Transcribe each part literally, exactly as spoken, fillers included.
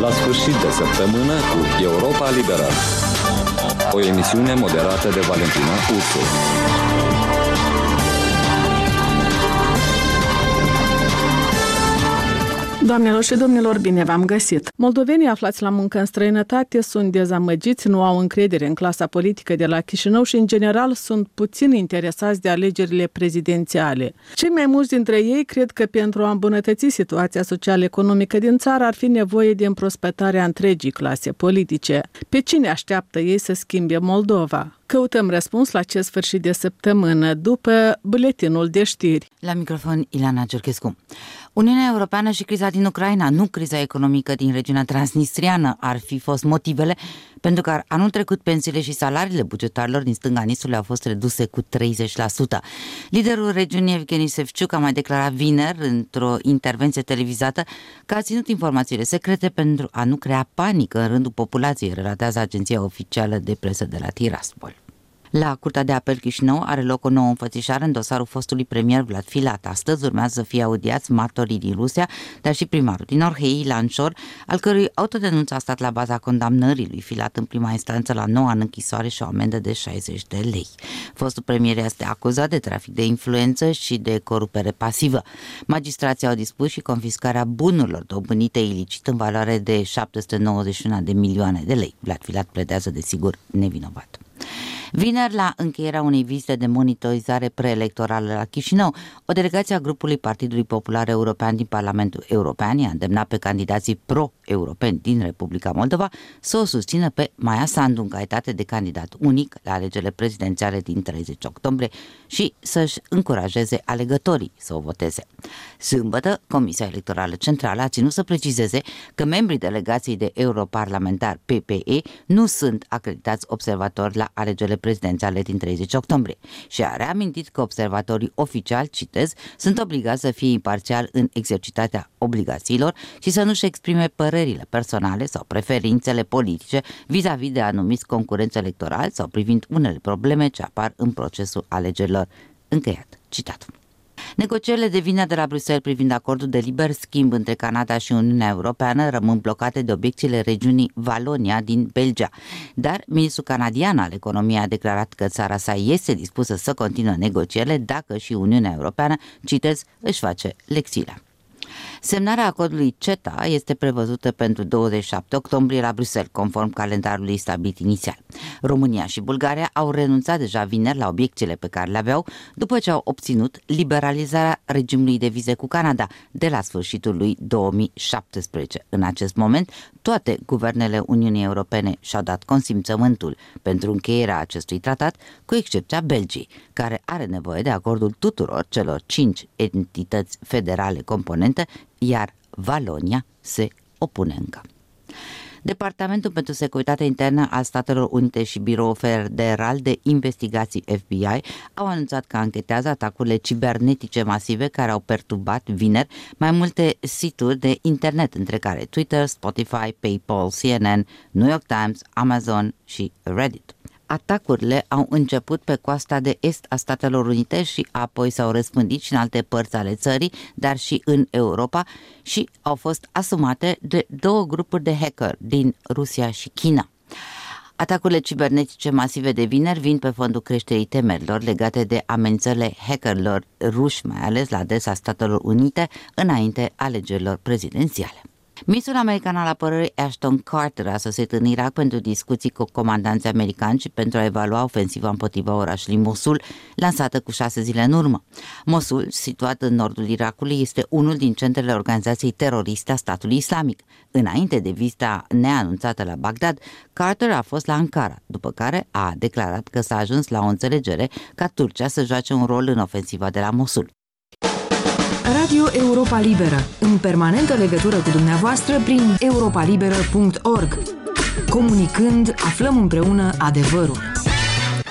la sfârșit de săptămână cu Europa Liberă. O emisiune moderată de Valentina Ursu. Doamnelor și domnilor, bine v-am găsit! Moldovenii aflați la muncă în străinătate sunt dezamăgiți, nu au încredere în clasa politică de la Chișinău și, în general, sunt puțin interesați de alegerile prezidențiale. Cei mai mulți dintre ei cred că pentru a îmbunătăți situația social-economică din țară ar fi nevoie de împrospătarea întregii clase politice. Pe cine așteaptă ei să schimbe Moldova? Căutăm răspuns la acest sfârșit de săptămână, după buletinul de știri. La microfon, Ilana Cerchescu. Uniunea Europeană și criza din Ucraina, nu criza economică din regiunea transnistriană, ar fi fost motivele pentru că anul trecut pensiile și salariile bugetarilor din stânga Nistului au fost reduse cu treizeci la sută. Liderul regiunii, Evgeni Sevciuc, a mai declarat vineri, într-o intervenție televizată, că a ținut informațiile secrete pentru a nu crea panică în rândul populației, relatează agenția oficială de presă de la Tiraspol. La Curtea de Apel Chișinău are loc o nouă înfățișare în dosarul fostului premier Vlad Filat. Astăzi urmează să fie audiați martorii din Rusia, dar și primarul din Orhei, Ilan Șor, al cărui autodenunț a stat la baza condamnării lui Filat în prima instanță la nouă ani închisoare și o amendă de șaizeci de lei. Fostul premier este acuzat de trafic de influență și de corupere pasivă. Magistrații au dispus și confiscarea bunurilor dobândite ilicit în valoare de șapte sute nouăzeci și unu de milioane de lei. Vlad Filat pledează desigur nevinovat. Vineri, la încheierea unei vizite de monitorizare preelectorală la Chișinău, o delegație a grupului Partidului Popular European din Parlamentul European i-a îndemnat pe candidații pro-europeni din Republica Moldova să o susțină pe Maia Sandu în calitate de candidat unic la alegerile prezidențiale din treizeci octombrie și să-și încurajeze alegătorii să o voteze. Sâmbătă, Comisia Electorală Centrală a ținut să precizeze că membrii delegației de europarlamentar P P E nu sunt acreditați observatori la alegerile prezidențiale din treizeci octombrie și a reamintit că observatorii oficiali, citez, sunt obligați să fie imparțiali în exercitarea obligațiilor și să nu-și exprime părerile personale sau preferințele politice vis-a-vis de anumiți concurenți electorali sau privind unele probleme ce apar în procesul alegerilor. Încheiat citatul. Negocierile de vineri de la Bruxelles privind acordul de liber schimb între Canada și Uniunea Europeană rămân blocate de obiecțiile regiunii Valonia din Belgia. Dar ministrul canadian al economiei a declarat că țara sa este dispusă să continue negocierile dacă și Uniunea Europeană, citez, își face lecțiile. Semnarea acordului CETA este prevăzută pentru douăzeci și șapte octombrie la Bruxelles, conform calendarului stabilit inițial. România și Bulgaria au renunțat deja vineri la obiecțiile pe care le aveau după ce au obținut liberalizarea regimului de vize cu Canada de la sfârșitul lui două mii șaptesprezece. În acest moment, toate guvernele Uniunii Europene și-au dat consimțământul pentru încheierea acestui tratat, cu excepția Belgiei, care are nevoie de acordul tuturor celor cinci entități federale componente, iar Valonia se opune încă. Departamentul pentru Securitate Internă al Statelor Unite și Biroul Federal de Investigații F B I au anunțat că anchetează atacurile cibernetice masive care au perturbat vineri mai multe situri de internet, între care Twitter, Spotify, PayPal, C N N, New York Times, Amazon și Reddit. Atacurile au început pe coasta de est a Statelor Unite și apoi s-au răspândit și în alte părți ale țării, dar și în Europa, și au fost asumate de două grupuri de hacker din Rusia și China. Atacurile cibernetice masive de vineri vin pe fondul creșterii temerilor legate de amenințările hackerilor ruși, mai ales la adresa Statelor Unite, înainte alegerilor prezidențiale. Ministrul american al apărării Ashton Carter a sosit în Irak pentru discuții cu comandanții americani și pentru a evalua ofensiva împotriva orașului Mosul, lansată cu șase zile în urmă. Mosul, situat în nordul Irakului, este unul din centrele organizației teroriste a statului islamic. Înainte de vizita neanunțată la Bagdad, Carter a fost la Ankara, după care a declarat că s-a ajuns la o înțelegere ca Turcia să joace un rol în ofensiva de la Mosul. Radio Europa Liberă, în permanentă legătură cu dumneavoastră prin europa liberă punct org. Comunicând, aflăm împreună adevărul.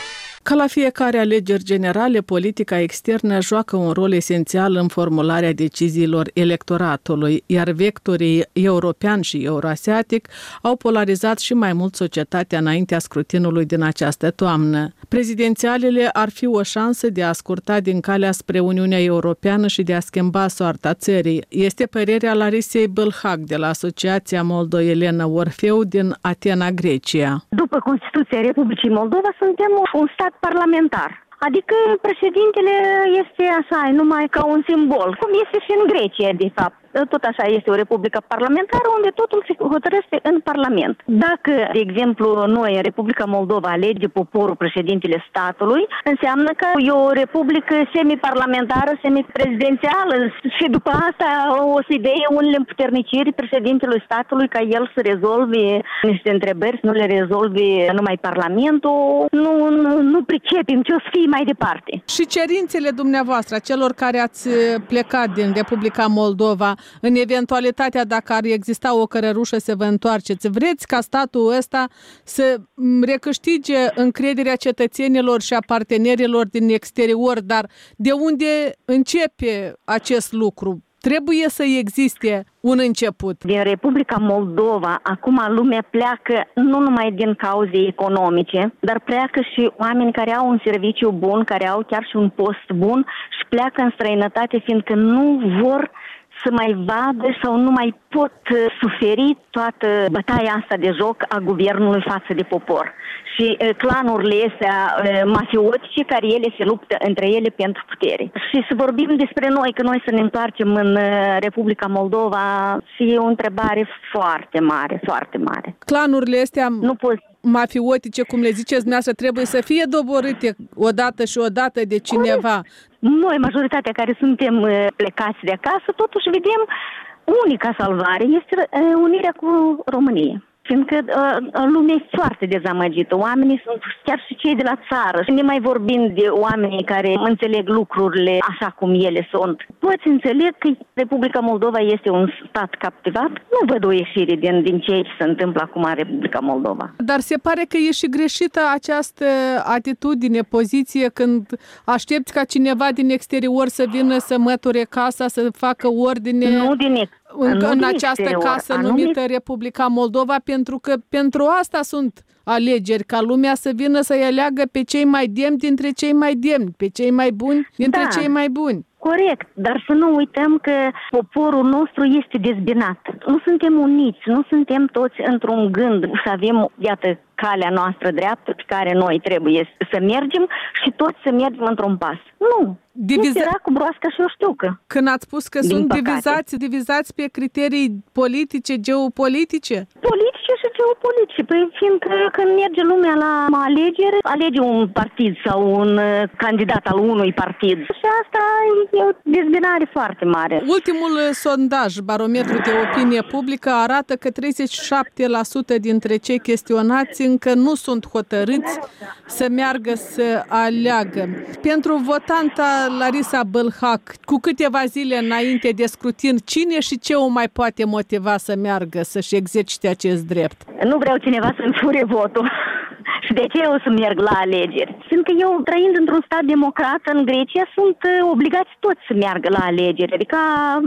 Ca la fiecare alegeri generale, politica externă joacă un rol esențial în formularea deciziilor electoratului, iar vectorii european și euroasiatic au polarizat și mai mult societatea înaintea scrutinului din această toamnă. Prezidențialele ar fi o șansă de a scurta din calea spre Uniunea Europeană și de a schimba soarta țării. Este părerea Larisei Bâlhac de la Asociația Moldo-Elena Orfeu din Atena, Grecia. După Constituția Republicii Moldova, suntem un stat parlamentar. Adică președintele este așa, numai ca un simbol, cum este și în Grecia, de fapt. Tot așa este o republică parlamentară unde totul se hotărăște în Parlament. Dacă, de exemplu, noi în Republica Moldova alege poporul președintele statului, înseamnă că e o republică semi-parlamentară, semi-prezidențială și după asta o să idee unele împuterniciri președintelui statului ca el să rezolve niște întrebări, să nu le rezolve numai Parlamentul. Nu, nu, nu pricepem ce o să fie mai departe. Și cerințele dumneavoastră, celor care ați plecat din Republica Moldova, în eventualitatea dacă ar exista o cărărușă să vă întoarceți, vreți ca statul ăsta să recâștige încrederea cetățenilor și a partenerilor din exterior, dar de unde începe acest lucru? Trebuie să existe un început. Din Republica Moldova, acum lumea pleacă nu numai din cauze economice, dar pleacă și oameni care au un serviciu bun, care au chiar și un post bun și pleacă în străinătate, fiindcă nu vor să mai vadă sau nu mai pot suferi toată bătaia asta de joc a guvernului față de popor. Și uh, clanurile astea uh, mafiotice care ele se luptă între ele pentru putere. Și să vorbim despre noi, că noi să ne întoarcem în uh, Republica Moldova, e o întrebare foarte mare, foarte mare. Clanurile astea nu poți... mafiotice, cum le ziceți dumneavoastră, trebuie să fie doborâte odată și odată de cineva. Noi, majoritatea care suntem uh, plecați de acasă, totuși vedem unica salvare este uh, unirea cu România. Fiindcă uh, lumea e foarte dezamăgită. Oamenii sunt chiar și cei de la țară. Și ne mai vorbim de oamenii care înțeleg lucrurile așa cum ele sunt. Poți înțeleg că Republica Moldova este un stat captivat. Nu văd o ieșire din, din ce se întâmplă acum în Republica Moldova. Dar se pare că e și greșită această atitudine, poziție, când aștepți ca cineva din exterior să vină să măture casa, să facă ordine. Nu din exterior. În, în această exterior, casă numită anumit... Republica Moldova, pentru că pentru asta sunt alegeri, ca lumea să vină să-i aleagă pe cei mai demni dintre cei mai demni, pe cei mai buni dintre da. cei mai buni. Corect, dar să nu uităm că poporul nostru este dezbinat. Nu suntem uniți, nu suntem toți într-un gând să avem, iată, calea noastră dreaptă pe care noi trebuie să mergem și toți să mergem într-un pas. Nu. Diviza... Este era cu broasca și o știucă. Când ați spus că Din sunt păcate. divizați, divizați pe criterii politice, geopolitice? Politice și geopolitice. Păi fiindcă când merge lumea la alegeri, alege un partid sau un candidat al unui partid. Și asta e o dezbinare foarte mare. Ultimul sondaj, barometru de opinie publică, arată că treizeci și șapte la sută dintre cei chestionați încă nu sunt hotărâți să meargă să aleagă. Pentru votanta Larisa Bâlhac, cu câteva zile înainte de scrutin, cine și ce o mai poate motiva să meargă să-și exercite acest drept? Nu vreau cineva să-mi fure votul. Și de ce eu să merg la alegeri? Fiindcă eu, trăind într-un stat democrat în Grecia, sunt obligați toți să meargă la alegeri. Adică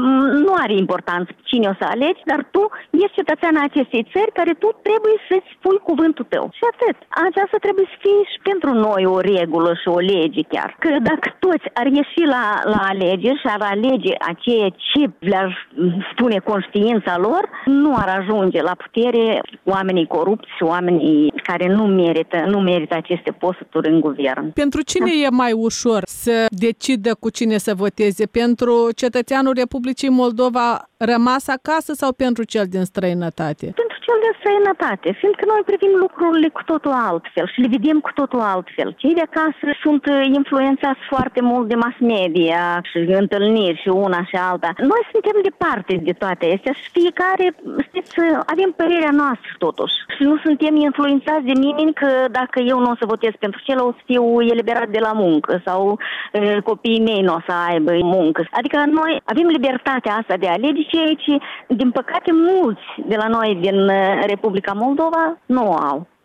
nu are importanță cine o să alegi, dar tu ești cetățean acestei țări care tu trebuie să-ți spui cuvântul tău. Și atât. Aceasta trebuie să fie și pentru noi o regulă și o lege chiar. Că dacă toți ar ieși la, la alegeri și ar alege aceea ce le-ar spune conștiința lor, nu ar ajunge la putere oamenii corupți și oamenii care nu merită nu merită aceste posturi în guvern. Pentru cine e mai ușor să decidă cu cine să voteze? Pentru cetățeanul Republicii Moldova rămas acasă sau pentru cel din străinătate? Pentru cel din străinătate, fiindcă noi privim lucrurile cu totul altfel și le vedem cu totul altfel. Cei de acasă sunt influențați foarte mult de mass media și întâlniri și una și alta. Noi suntem departe de toate astea și fiecare, știți, avem părerea noastră totuși. Și nu suntem influențați de nimeni că dacă eu nu o să votez pentru cel, o să fiu eliberat de la muncă sau e, copiii mei nu o să aibă muncă. Adică noi avem libertatea asta de a alege, ceea ce, din păcate, mulți de la noi din Republica Moldova nu au.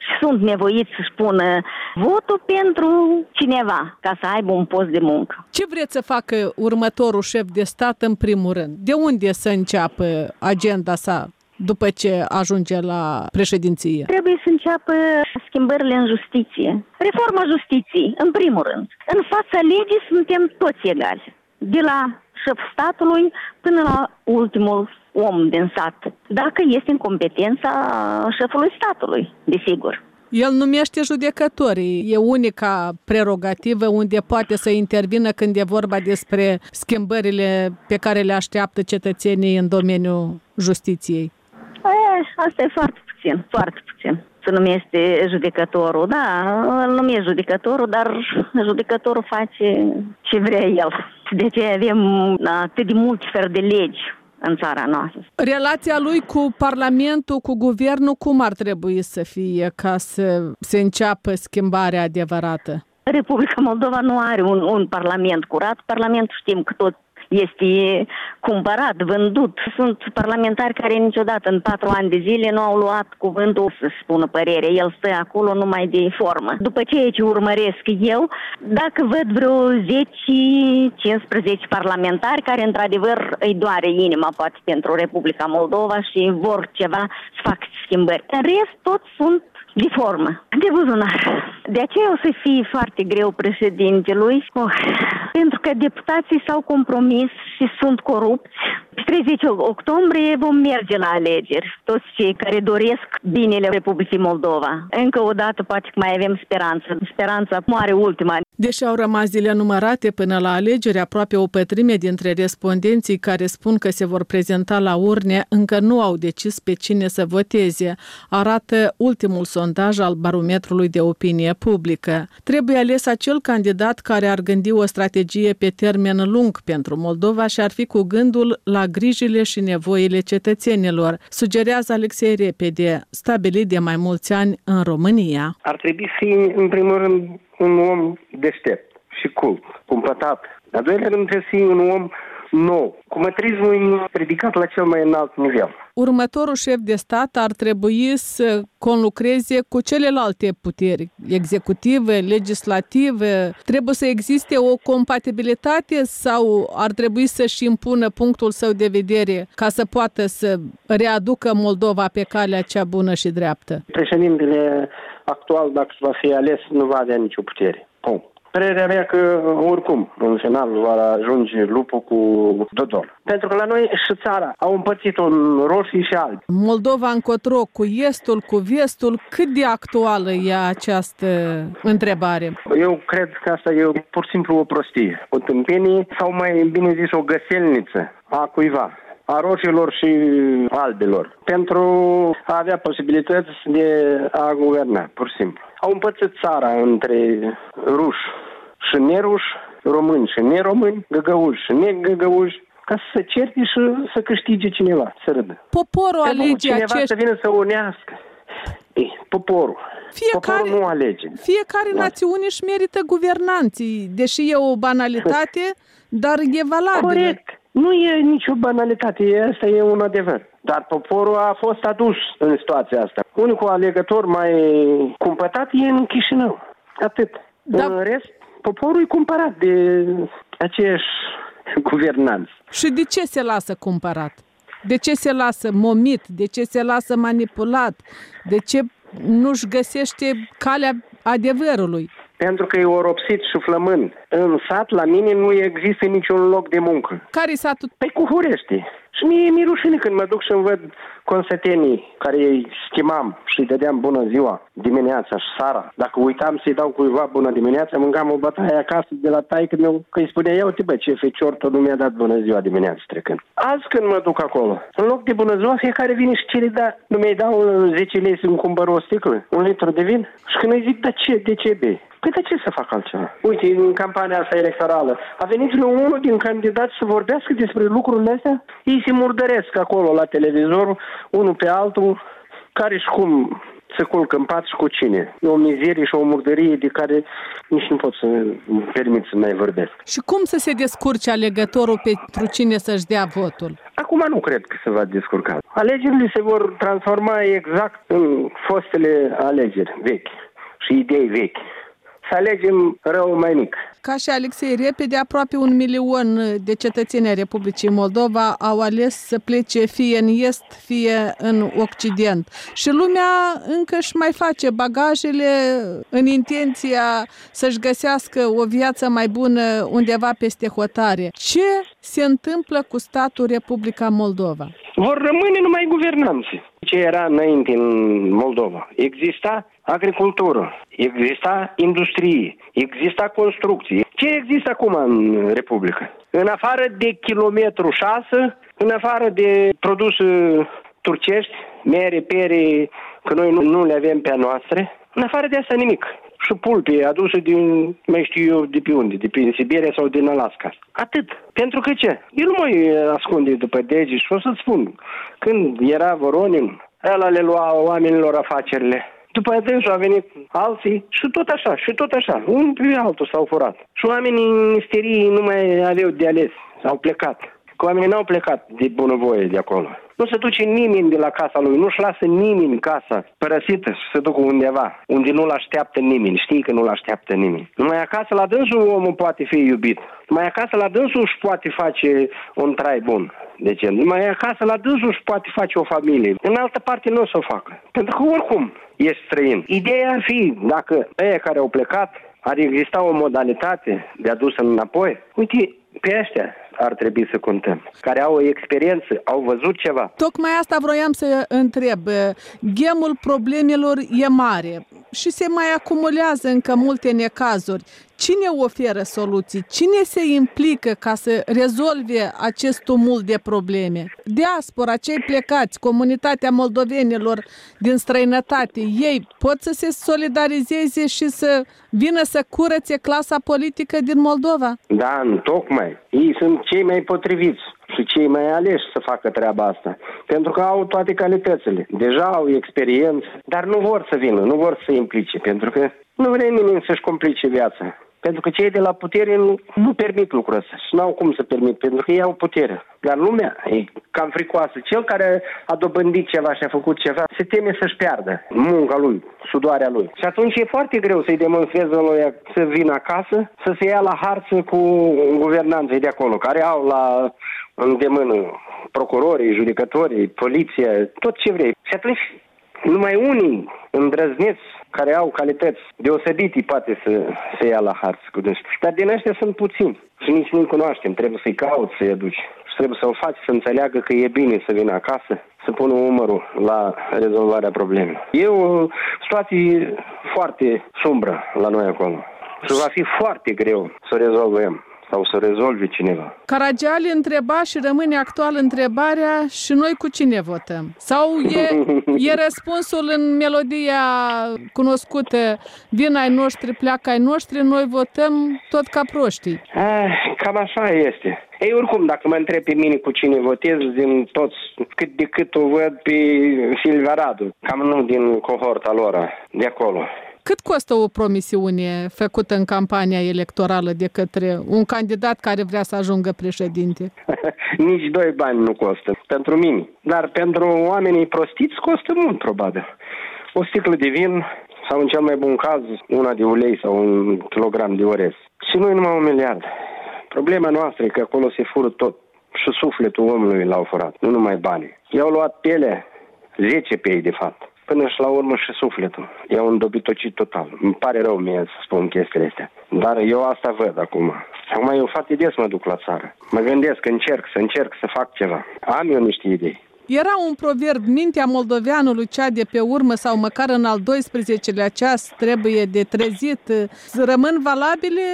și sunt nevoiți să-și pună votul pentru cineva, ca să aibă un post de muncă. Ce vreți să facă următorul șef de stat în primul rând? De unde să înceapă agenda sa după ce ajunge la președinție? Trebuie să înceapă schimbările în justiție. Reforma justiției, în primul rând. În fața legii suntem toți egali. De la șeful statului până la ultimul om din sat. Dacă este în competența șefului statului, desigur. El numește judecătorii. E unica prerogativă unde poate să intervină când e vorba despre schimbările pe care le așteaptă cetățenii în domeniul justiției. E, asta e foarte puțin, foarte puțin. Să numește judecătorul. Da, îl numește judecătorul, dar judecătorul face ce vrea el. De ce avem atât de multe fel de legi în țara noastră. Relația lui cu Parlamentul, cu Guvernul, cum ar trebui să fie ca să se înceapă schimbarea adevărată? Republica Moldova nu are un, un parlament curat. Parlamentul știm că tot este cumpărat, vândut. Sunt parlamentari care niciodată în patru ani de zile nu au luat cuvântul să spună părere. El stă acolo numai de formă. După ceea ce urmăresc eu, dacă văd vreo zece cincisprezece parlamentari care într-adevăr îi doare inima poate pentru Republica Moldova și vor ceva să facă schimbări. În rest, toți sunt de formă, de buzunar. De aceea o să fie foarte greu președintelui, oh, pentru că deputații s-au compromis și sunt corupți. Pe treizeci octombrie vom merge la alegeri, toți cei care doresc binele Republicii Moldova. Încă o dată poate că mai avem speranță. Speranța moare ultima. Deși au rămas zile numărate până la alegeri, aproape o pătrime dintre respondenții care spun că se vor prezenta la urne încă nu au decis pe cine să voteze, arată ultimul sondaj al Barometrului de Opinie Publică. Trebuie ales acel candidat care ar gândi o strategie pe termen lung pentru Moldova și ar fi cu gândul la grijile și nevoile cetățenilor, sugerează Alexei Repede, stabilit de mai mulți ani în România. Ar trebui să fie, în primul rând, un om deștept și cult, cumpătat. Al doilea rând, trebuie să fie un om nou, cu mătrismul ridicat la cel mai înalt nivel. Următorul șef de stat ar trebui să conlucreze cu celelalte puteri, executive, legislative. Trebuie să existe o compatibilitate sau ar trebui să-și impună punctul său de vedere ca să poată să readucă Moldova pe calea cea bună și dreaptă? Președintele actual, dacă va fi ales, nu va avea nicio putere. Punct. Părerea mea că, oricum, în final va ajunge lupul cu Dodon. Pentru că la noi și țara au împărțit-o în roșii și albi. Moldova încotro, cu estul, cu vestul, cât de actuală e această întrebare? Eu cred că asta e pur și simplu o prostie, o tâmpenie sau mai bine zis o găselniță a cuiva, a roșilor și albilor, pentru a avea posibilități de a guverna, pur și simplu. Au împărțit țara între ruși și neruși, români și neromâni, găgăuși și negăgăuși, ca să se certe și să câștige cineva, să râdă. Poporul alege cineva acești... să vină să unească. Ei, poporul. Fiecare, poporul nu alege. Fiecare da. Națiune își merită guvernanții, deși e o banalitate, dar e valabilă. Corect. Nu e nicio banalitate, asta e un adevăr. Dar poporul a fost adus în situația asta. Unicul alegător mai cumpătat e în Chișinău. Atât. Da. În rest, poporul e cumpărat de aceiași guvernanți. Și de ce se lasă cumpărat? De ce se lasă momit? De ce se lasă manipulat? De ce nu-și găsește calea adevărului? Pentru că e oropsit și flămând. În sat, la mine, nu există niciun loc de muncă. Care-i satul? Pe Cuhurești. Și mie mi-e rușine când mă duc și îmi văd consătenii care îi stimam și îi dădeam bună ziua dimineața și seara. Dacă uitam să-i dau cuiva bună dimineața, mâncam o bătaie acasă de la taică meu, că îi spunea, ia uite bă, ce fecior, tot nu mi-a dat bună ziua dimineața trecând. Azi când mă duc acolo, în loc de bună ziua, fiecare vine și cere, da, nu mi-ai dau zece lei să-mi cumpăr o sticlă, un litru de vin? Și când îi zic, da ce, de ce bei? Păi de ce să fac altceva? Uite, în campania asta electorală, a venit unul din candidați să vorbească despre lucrurile astea? Ei se murdăresc acolo la televizor, unul pe altul, care și cum să culcă în pat și cu cine. E o mizerie și o murdărie de care nici nu pot să permit să mai vorbesc. Și cum să se descurce alegătorul pentru cine să-și dea votul? Acum nu cred că se va descurca. Alegerile se vor transforma exact în fostele alegeri vechi și idei vechi. Să alegem rău mai mic. Ca și Alexei, repede aproape un milion de cetățeni ai Republicii Moldova au ales să plece fie în est, fie în occident. Și lumea încă își mai face bagajele în intenția să-și găsească o viață mai bună undeva peste hotare. Ce se întâmplă cu statul Republica Moldova? Vor rămâne numai guvernanții. Ce era înainte în Moldova? Exista agricultură, exista industrie, exista construcție. Ce există acum în Republică? În afară de kilometru șase, în afară de produse turcești, mere, pere, că noi nu, nu le avem pe a noastre, în afară de asta nimic. Și pulpe aduse din, mai știu eu de pe unde, de prin Siberia sau din Alaska. Atât. Pentru că ce? El nu mai ascunde după dege și o să-ți spun. Când era Voronin, ăla le lua oamenilor afacerile. După atunci au venit alții și tot așa, și tot așa. Un pe altul s-au furat. Și oamenii în misterii nu mai aveau de ales. S-au plecat. Că oamenii n-au plecat de bunăvoie de acolo. Nu se duce nimeni de la casa lui, nu-și lasă nimeni casa părăsită și se ducă undeva, unde nu-l așteaptă nimeni, știi că nu-l așteaptă nimeni. Numai acasă la dânsul omul poate fi iubit, numai acasă la dânsul își poate face un trai bun, de ce? Numai acasă la dânsul își poate face o familie, în altă parte nu o să o facă, pentru că oricum ești străin. Ideea ar fi, dacă ăia care au plecat, ar exista o modalitate de adus înapoi, uite, pe ăștia ar trebui să contăm, care au o experiență, au văzut ceva. Tocmai asta vroiam să întreb. Gemul problemelor e mare și se mai acumulează încă multe necazuri. Cine oferă soluții? Cine se implică ca să rezolve acest tumult de probleme? Diaspora, cei plecați, comunitatea moldovenilor din străinătate, ei pot să se solidarizeze și să vină să curățe clasa politică din Moldova? Da, tocmai. Ei sunt cei mai potriviți și cei mai aleși să facă treaba asta. Pentru că au toate calitățile. Deja au experiență, dar nu vor să vină, nu vor să se implice, pentru că nu vrea nimeni să-și complice viața. Pentru că cei de la putere nu, nu permit lucrul ăsta și n-au cum să permit, pentru că ei au putere. Dar lumea e cam fricoasă. Cel care a dobândit ceva și a făcut ceva, se teme să-și piardă munca lui, sudoarea lui. Și atunci e foarte greu să-i demonstreze lui să vină acasă, să se ia la harță cu guvernanții de acolo, care au la îndemână procurorii, judecătorii, poliția, tot ce vrei. Și atunci numai unii îndrăzneți care au calități deosebite poate să se ia la harță cu dânsi. Dar din ăștia sunt puțini și nici nu-i cunoaștem. Trebuie să-i cauți, să-i aduci. Și trebuie să o faci să înțeleagă că e bine să vină acasă, să pună umărul la rezolvarea problemei. E o situație foarte sumbră la noi acolo. Și va fi foarte greu să o rezolvăm sau să rezolve cineva. Caragiale întreba și rămâne actual întrebarea: și noi cu cine votăm? Sau e, e răspunsul în melodia cunoscută: vin ai noștri, pleacă ai noștri, noi votăm tot ca proștii? Ah, cam așa este. Ei, oricum, dacă mă întreb pe mine cu cine votez, din toți, cât de cât o văd pe Silvia Radu, cam nu din cohorta lor, de acolo. Cât costă o promisiune făcută în campania electorală de către un candidat care vrea să ajungă președinte? Nici doi bani nu costă, pentru mine. Dar pentru oamenii prostiți costă mult, probabil. O sticlă de vin sau, în cel mai bun caz, una de ulei sau un kilogram de orez. Și nu e numai un miliard. Problema noastră e că acolo se fură tot. Și sufletul omului l-au furat, nu numai banii. I-au luat pielea, zece pe ei, de fapt. Până și la urmă și sufletul. E un dobitocit total. Îmi pare rău mie să spun chestiile astea. Dar eu asta văd acum. Acum eu foarte des mă duc la țară. Mă gândesc, încerc, să încerc să fac ceva. Am eu niște idei. Era un proverb: mintea moldoveanului, cea de pe urmă sau măcar în al doisprezecelea ceas trebuie de trezit. Rămân valabile?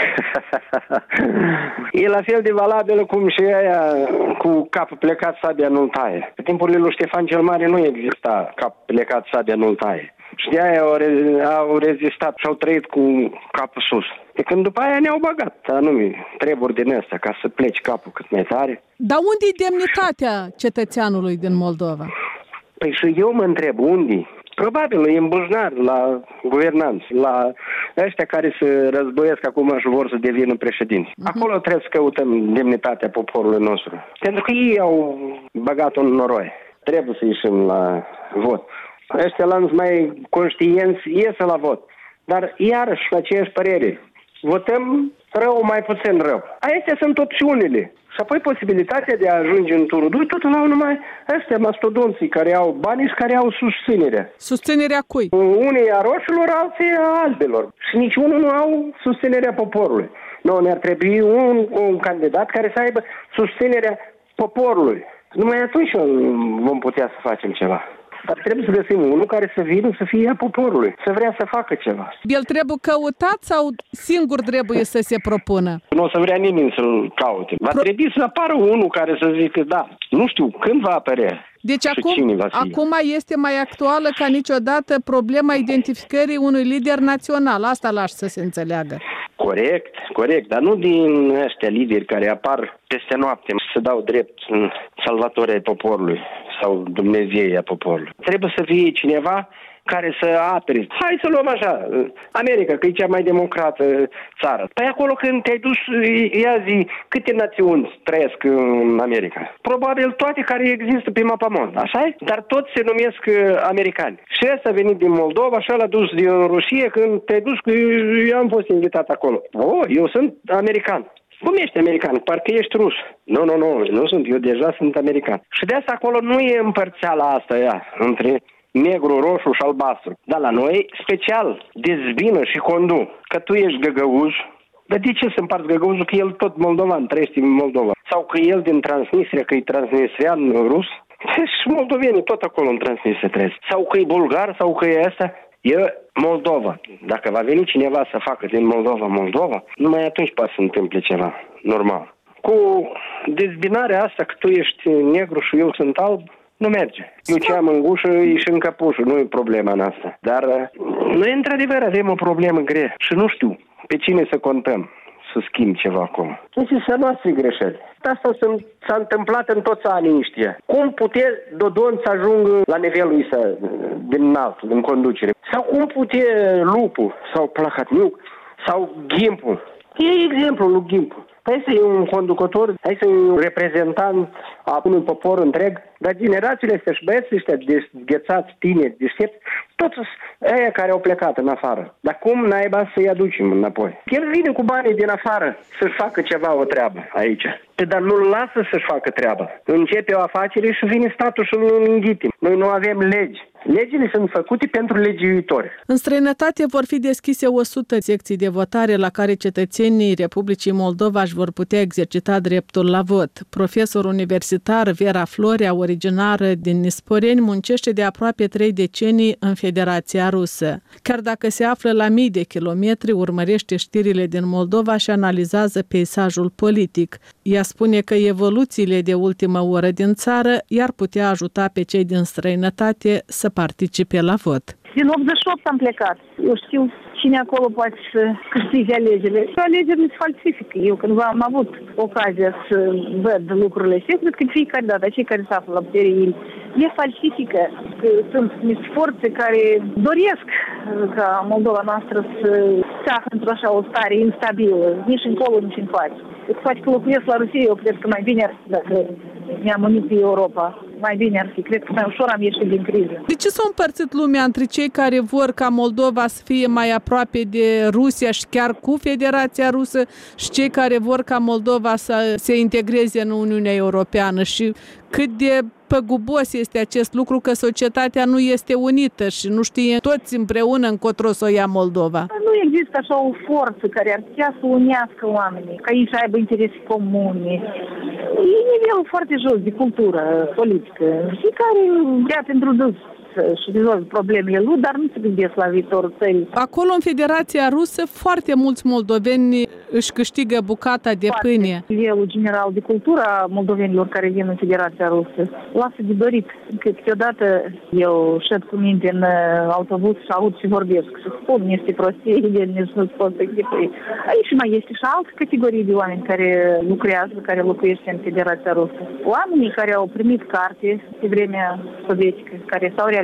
E la fel de valabilă cum și aia cu capul plecat, sabia nu-l taie. Pe timpurile lui Ștefan cel Mare nu exista cap plecat, sabia nu-l taie. Și de aia au, re- au rezistat și au trăit cu capul sus. De când după aia ne-au băgat anume treburi din astea ca să pleci capul cât mai tare. Dar unde e demnitatea cetățeanului din Moldova? Păi și eu mă întreb, unde? Probabil e îmbujnar la guvernanți, la ăștia care se războiesc acum și vor să devină președinți. Uh-huh. Acolo trebuie să căutăm demnitatea poporului nostru. Pentru că ei au băgat un noroi. Trebuie să ieșim la vot. Ăștia lanți mai conștienți iesă la vot. Dar iarăși cu aceeași părere. Votăm rău, mai puțin rău. Astea sunt opțiunile. Și apoi posibilitatea de a ajunge în turul doi, totul au numai ăștia mastodonții care au bani și care au susținerea. Susținerea cui? Unii a roșilor, alții a albelor. Și niciunul nu au susținerea poporului. Nu, ne-ar trebui un, un candidat care să aibă susținerea poporului. Numai atunci vom putea să facem ceva. Dar trebuie să găsim unul care să vină să fie a poporului, să vrea să facă ceva. El trebuie căutat sau singur trebuie să se propună? Nu o să vrea nimeni să-l caute. Va Pro... trebui să apară unul care să zică da. Nu știu când va apărea. Deci acum, acum este mai actuală ca niciodată problema identificării unui lider național. Asta lași să se înțeleagă. Corect, corect, dar nu din ăștia lideri care apar peste noapte să dau drept salvatorii poporului sau Dumnezeii a poporului. Trebuie să fie cineva care să apere. Hai să luăm așa, America, că e cea mai democrată țară. Păi acolo când te-ai dus, ia zi, câte națiuni trăiesc în America? Probabil toate care există pe mapamont, așa-i? Dar toți se numesc americani. Și ăsta a venit din Moldova și ăla a dus din Rusia când te-ai dus, că eu am fost invitat acolo. Oh, eu sunt american. Cum ești american? Parcă ești rus. Nu, nu, nu, nu sunt, eu deja sunt american. Și de asta acolo nu e împărțeala asta, ea, între negru, roșu și albastru. Dar la noi, special, dezbină și condu. Că tu ești găgăuș, dar de ce să împarți găgăușul că el tot moldovan, trăiește în Moldova? Sau că el din Transnistria, că e transnistrian rus? Și moldovenii tot acolo în Transnistria trăiesc. Sau că e bulgar, sau că e asta. E Moldova. Dacă va veni cineva să facă din Moldova Moldova, numai atunci poate să întâmple ceva normal. Cu dezbinarea asta că tu ești negru și eu sunt alb, nu merge. Eu ce am în gușă, e și în căpușă, nu e problema noastră. Dar noi, într-adevăr, avem o problemă grea și nu știu pe cine să contăm să schimb ceva acolo. Deci să noastre greșeli. Asta s-a întâmplat în toți anii ăștia. Cum putea Dodon să ajungă la nivelul ăsta din înalt, în conducere? Sau cum putea Lupu sau Plahatniuc sau Gimpu? E exemplul lui Gimpu. Hai să e un conducător, hai să e un reprezentant a unui popor întreg, dar generațiile astea și băieții ăștia dezghețați, tineri, deștepți, toți aia care au plecat în afară. Dar cum naiba să-i aducem înapoi? El vine cu banii din afară să-și facă ceva, o treabă aici. Dar nu-l lasă să-și facă treaba. Începe o afacere și vine statul și îl înghite. Noi nu avem legi. Legile sunt făcute pentru legiuitori. În străinătate vor fi deschise o sută secții de votare la care cetățenii Republicii Moldova își vor putea exercita dreptul la vot. Profesor universitar Vera Florea, originară din Nisporeni, muncește de aproape trei decenii în Federația Rusă. Chiar dacă se află la mii de kilometri, urmărește știrile din Moldova și analizează peisajul politic. Ea spune că evoluțiile de ultimă oră din țară i-ar putea ajuta pe cei din străinătate să participe la vot. Din optzeci și opt am plecat. Eu știu cine acolo poate să câștige alegerile. Alegerile se falsifică. Eu cândva am avut ocazia să văd lucrurile astea, cred că de fiecare dată, cei care se află la putere, e falsifică. Că sunt niște forțe care doresc ca Moldova noastră să se află într-o așa o stare instabilă, nici încolo, nici în față. Poate că locuiesc la Rusia, eu cred că mai bine ar fi dacă ne-am unit pe Europa. Mai bine ar fi, cred că mai ușor am ieșit din criză. De ce s-a împărțit lumea între cei care vor ca Moldova să fie mai aproape de Rusia și chiar cu Federația Rusă și cei care vor ca Moldova să se integreze în Uniunea Europeană? Și cât de păgubos este acest lucru că societatea nu este unită și nu știe toți împreună încotro să o ia Moldova? Nu există așa o forță care ar putea să unească oamenii, ca ei să aibă interese comune. E nivelul foarte jos de cultură politică. Fiecare vrea pentru dus și rezolvă problemele lui, dar nu se gândesc la viitorul țării. Acolo, în Federația Rusă, foarte mulți moldoveni își câștigă bucata de foarte pâine. Nivelul general de cultură a moldovenilor care vin în Federația Rusă lasă de dorit. Că câteodată eu șed cu minte în autobuz și aud și vorbesc și spun niște prostii, nici nu pot să explic. Aici mai este și altă categorie de oameni care lucrează, care locuiește în Federația Rusă. Oamenii care au primit carte pe vremea sovietică, care s-au realizat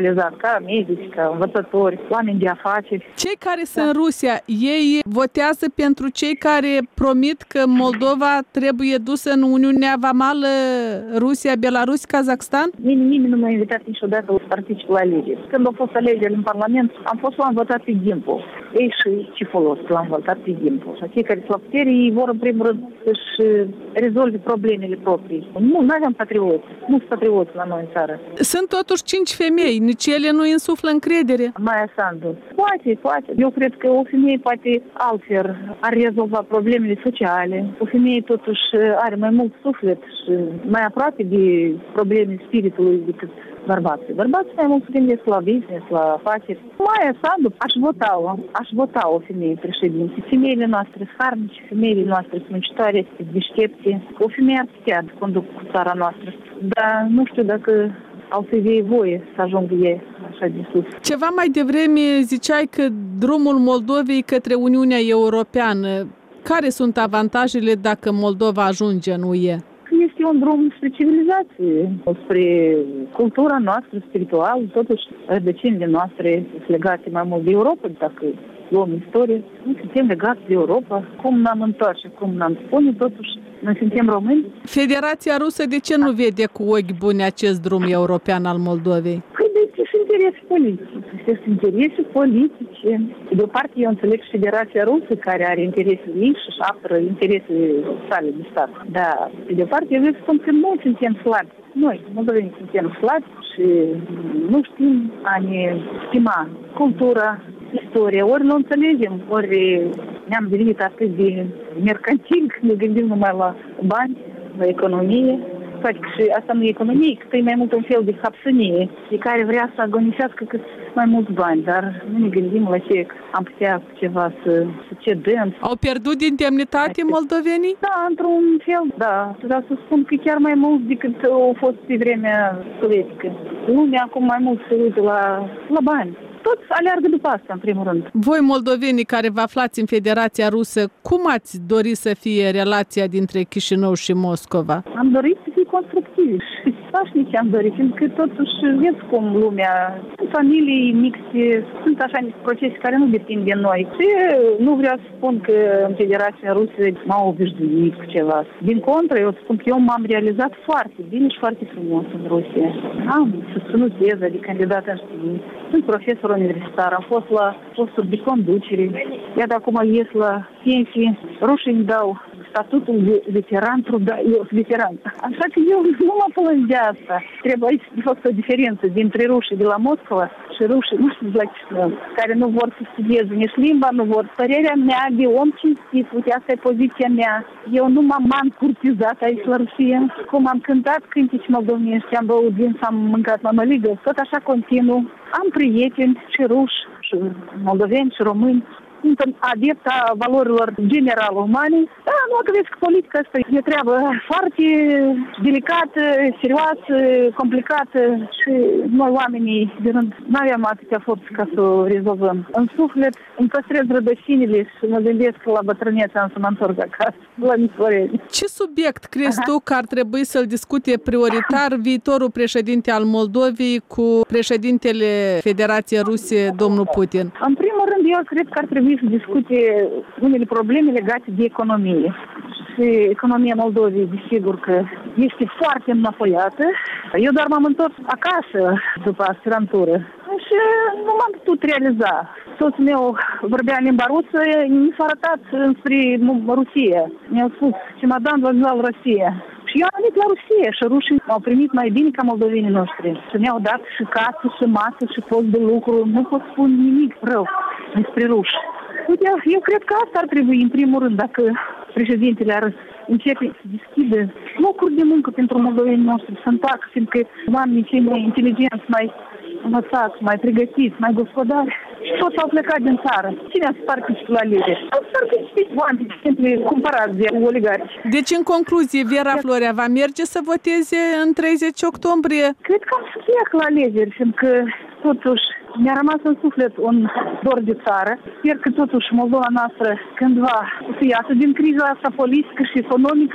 specializat, ca medici, ca învățători, oameni de afaceri. Cei care sunt în Rusia, ei votează pentru cei care promit că Moldova trebuie dusă în Uniunea Vamală, Rusia, Belarus, Kazakhstan? Nimeni nu m-a invitat niciodată să particip la alegeri. Când au fost alegeri în Parlament, am fost l-am votat pe Gimpo. Ei și ce folos că l-am votat pe Gimpo. Și cei care sunt la putere, ei vor în primul rând să-și rezolve problemele proprii. Nu, nu avem patrioți. Nu sunt patrioți la noi în țară. Sunt totuși cinci femei, nici ele nu însuflă încredere. Maia Sandu. Poate, poate. Eu cred că o femeie poate altfel ar rezolva problemele sociale. O femeie totuși are mai mult suflet și mai aproape de problemele spiritului decât bărbații. Bărbații mai mult se gândesc la business, la afaceri. Maia Sandu, aș vota-o. Aș vota o femeie președinte. Femeile noastre harnice, femeile noastre muncitoare, deștepte. O femeie ar putea conduc cu țara noastră. Dar nu știu dacă au să fie voie să ajungă ei așa de sus. Ceva mai devreme ziceai că drumul Moldovei către Uniunea Europeană. Care sunt avantajele dacă Moldova ajunge în U E? Este un drum spre civilizație, spre cultura noastră spirituală, totuși rădăcinile noastre sunt legate mai mult de Europa, dacă luăm istorie. Nu suntem legați de Europa, cum n-am întoarce, cum n-am spune, totuși noi suntem români. Federația Rusă de ce nu vede cu ochi buni acest drum european al Moldovei? Păi de ce sunt interese politice? Sunt interese politice. De o parte eu înțeleg Federația Rusă care are interesele ei și apără interesele sale de stat. Dar pe de o parte eu vreau să spun că noi suntem slabi. Noi, moldovenii, suntem slabi și nu știm a ne stima cultura, istoria. Ori nu înțelegem, ori ne-am devenit atât de mercantil, ne gândim numai la bani, la economie. Poate că și asta nu e economie, că e mai mult un fel de hapsănie, de care vrea să agonisească cât mai mulți bani, dar nu ne gândim la ce am putea cu ceva să, să cedăm. Au pierdut din demnitate moldovenii? Da, într-un fel, da. Vreau să spun că chiar mai mult decât au fost pe vremea sovietică. Lumea acum mai mult se uită la, la bani. Toți aleargă după asta, în primul rând. Voi, moldovenii care vă aflați în Federația Rusă, cum ați dori să fie relația dintre Chișinău și Moscova? Am dorit să fie constructivi și pașnici am dorit, pentru că totuși vezi cum lumea, sunt familii mixte, sunt așa niște procese care nu depind de noi. Și nu vreau să spun că în Federația Rusă m-au obișnuit cu ceva. Din contră, eu spun că eu m-am realizat foarte bine și foarte frumos în Rusia. Am susținut teza de candidat în știință. Sunt profesor universitar, am fost la posturi de conducere. Iată acum ies la pensie. Rușii îmi dau statutul de veteran, truda, eu sunt veteran. Așa că eu nu mă plâng de asta. Trebuie aici de fapt o diferență dintre rușii de la Moscova și rușii noștri de la Chișinău, care nu vor să studieze nici limba, nu vor. Părerea mea de om cinstit, uite, asta e poziția mea. Eu nu m-am curtizat aici la Rusia. Cum am cântat cânteci moldovenești, am băut vin, am mâncat mămăligă, tot așa continuu. Am prieteni și ruși, și moldoveni, și români. Sunt adept a valorilor generale umane. Da, nu, că vezi că politica asta e o treabă foarte delicată, serioasă, complicată și noi oamenii de rând nu aveam atâtea forțe ca să o rezolvăm. În suflet îmi păstrez rădăcinile și mă gândesc că la bătrânețe am să mă întorc acasă, la Nicoreni. Ce subiect crezi Aha. tu că ar trebui să-l discute prioritar viitorul președinte al Moldovei cu președintele Federației Ruse, domnul Putin? În primul rând, eu cred că ar trebui să discute unele probleme legate de economie. Și economia Moldovei, desigur că este foarte înapoiată. Eu doar m-am întors acasă după aspirantură și nu m-am putut realiza. Soțul meu vorbea în limba rusă, mi s-a arătat înspre Rusia. Mi-au spus, чемодан вокзал Rusia. Și eu am venit la Rusia și rușii m-au primit mai bine ca moldovenii noștri. Și mi-au dat și casă, și masă, și post de lucru. Nu pot spune nimic rău despre ruși. Uite, eu cred că asta ar trebui, în primul rând, dacă președintele ar începe să deschidă locuri de muncă pentru moldovenii noștri, să întoarcă, fiindcă oamenii cei mai inteligenți, mai învățați, mai pregătiți, mai gospodari, și toți au plecat din țară. Cine a să participe la alegeri? Au să participe oameni simpli cumpărați de oligarhi. Deci, în concluzie, Vera Florea va merge să voteze în treizeci octombrie? Cred că am să plec la alegeri, fiindcă totuși mi-a rămas în suflet un dor de țară. Sper că totuși Moldova noastră cândva să iasă din criza asta politică și economică,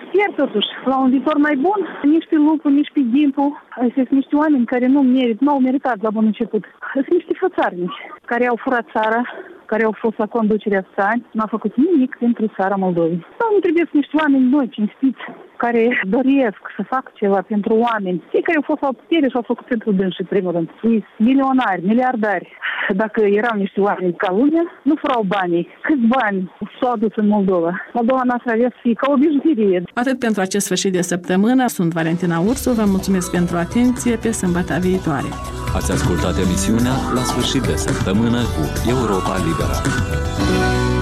Sper totuși, la un viitor mai bun, nici pe lupul, nici pe Gimpu. Sunt niște oameni care nu merit, nu au meritat la bun început. Sunt niște fățarnici care au furat țara, care au fost la conducerea țării, n-a făcut nimic pentru țara Moldovei. Sau nu trebuie niște oameni noi, cinstiți, care doresc să facă ceva pentru oameni. Cei care au fost la putere și au făcut pentru dânsi, în primul rând. Milionari, miliardari. Dacă erau niște oameni ca lumea, nu furau banii. Câți bani s-au adus în Moldova? Moldova noastră avea să fie ca o bijuterie. Atât pentru acest sfârșit de săptămână. Sunt Valentina Ursu, vă mulțumesc pentru atenție, pe sâmbătă viitoare. Ați ascultat emisiunea La sfârșit de săptămână cu Europa Liberă.